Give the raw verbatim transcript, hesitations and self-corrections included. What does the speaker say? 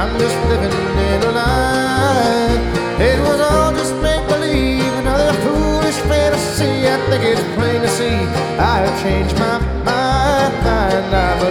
I'm just living in a lie. It was all just make-believe, another foolish fantasy. I think it's plain to see I have changed my